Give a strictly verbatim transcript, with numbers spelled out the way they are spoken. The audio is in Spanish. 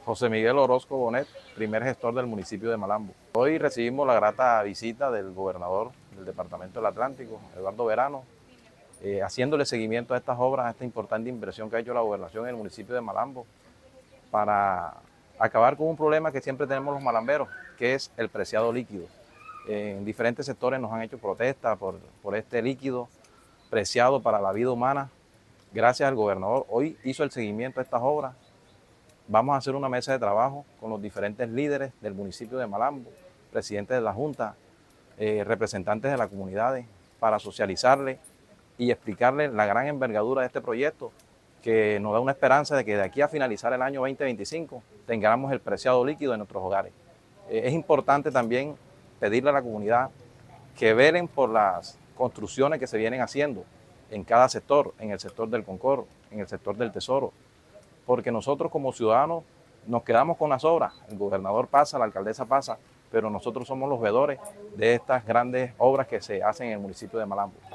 José Miguel Orozco Bonet, primer gestor del municipio de Malambo. Hoy recibimos la grata visita del gobernador del Departamento del Atlántico, Eduardo Verano, eh, haciéndole seguimiento a estas obras, a esta importante inversión que ha hecho la gobernación en el municipio de Malambo para acabar con un problema que siempre tenemos los malamberos, que es el preciado líquido. En diferentes sectores nos han hecho protestas por, por este líquido preciado para la vida humana. Gracias al gobernador, hoy hizo el seguimiento a estas obras. Vamos a hacer una mesa de trabajo con los diferentes líderes del municipio de Malambo, presidentes de la Junta, eh, representantes de las comunidades, para socializarle y explicarle la gran envergadura de este proyecto, que nos da una esperanza de que de aquí a finalizar el año veinte veinticinco tengamos el preciado líquido en nuestros hogares. Eh, es importante también pedirle a la comunidad que velen por las construcciones que se vienen haciendo en cada sector, en el sector del Concord, en el sector del Tesoro, porque nosotros como ciudadanos nos quedamos con las obras, el gobernador pasa, la alcaldesa pasa, pero nosotros somos los veedores de estas grandes obras que se hacen en el municipio de Malambo.